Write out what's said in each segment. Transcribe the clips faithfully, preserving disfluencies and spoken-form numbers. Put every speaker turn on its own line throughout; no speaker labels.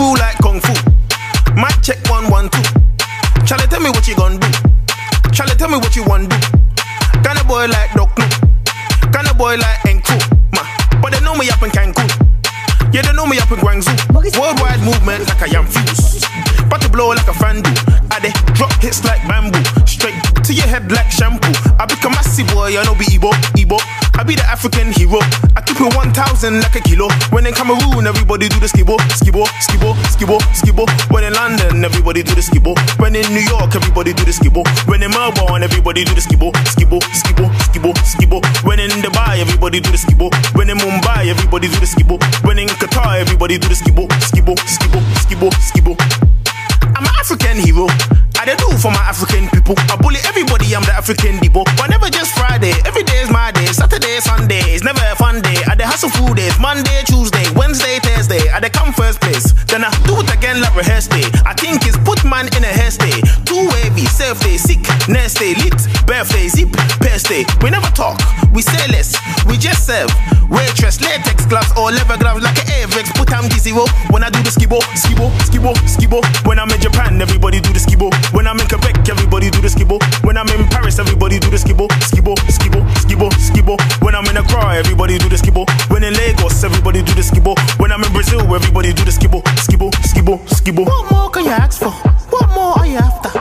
fool like Kung Fu. Mic check one, one, two. Charlie, tell me what you gonna do. Charlie, tell me what you wanna do. Kinda boy like Doc No. Kinda boy like Enku. Ma, but they know me up in Cancun. Yeah, they know me up in Guangzhou. Worldwide movement like I am fused. About to blow like a fan do. I they drop hits like bamboo. Straight to your head like shampoo. I become massive boy, I know be Igbo, Igbo. I be the African hero. I keep it one thousand like a kilo. When in Cameroon, everybody do the skibo, skibo, skibo, skibo, skibo. When in London, everybody do the skibo. When in New York, everybody do the skibo. When in Melbourne, everybody do the skibo, skibo, skibo, skibo, skibo. When in Dubai, everybody do the skibo. When in Mumbai, everybody do the skibo. When in Qatar, everybody do the skibo, skibo, skibo, skibo, skibo. I'm an African hero. I dey do for my African people. I bully everybody, I'm the African Debo. But never just Friday, every day is my day. Saturday, Sunday, it's never a fun day. I dey hustle food days, Monday, Tuesday, Wednesday, Thursday. I dey come first place, then I do it again like rehearse day. I think it's put man in a hairstay. Too wavy, self day, sick, next day, lit, birthday, zip, pest day. We never talk, we say less, we just serve. Waitress, latex gloves or leather gloves like an Avex. Put on D zero when I do the skibo, skibo, skibo, skibo. When I'm in Japan, everybody do the skibo. When I'm in Quebec, everybody do the skibo. When I'm in Paris, everybody do the skibo. Skibo, skibo, skibo, skibo. When I'm in Accra, everybody do the skibo. When in Lagos, everybody do the skibo. When I'm in Brazil, everybody do the skibo. Skibo, skibo, skibo. What more can you ask for? What more are you after?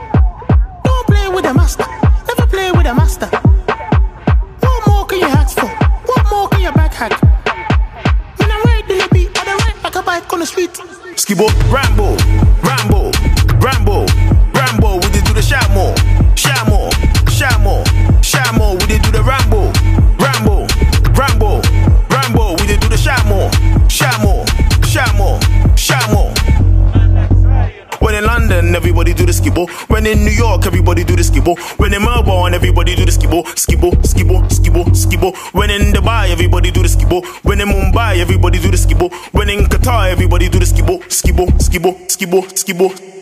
Don't play with the master. Never play with the master. What more can you ask for? What more can you back hack? When I'm riding the beat, I don't ride like a bike on the street. Skibo, Rambo, Rambo, Rambo, Rambo, we did do the Shamo, Shamo, Shamo, Shamo, we did do the Rambo, Rambo, Rambo, Rambo, we did do the Shamo, Shamo, Shamo, Shamo. When in London, everybody do the skibo. When in New York, everybody do the skibo. When in Melbourne, everybody do the skibo. Skibo, skibo, skibo, skibo. When in Dubai, everybody do the skibo. When in Mumbai, everybody do the skibo. When in Qatar, everybody do the skibo. Skibo, skibo, skibo, skibo.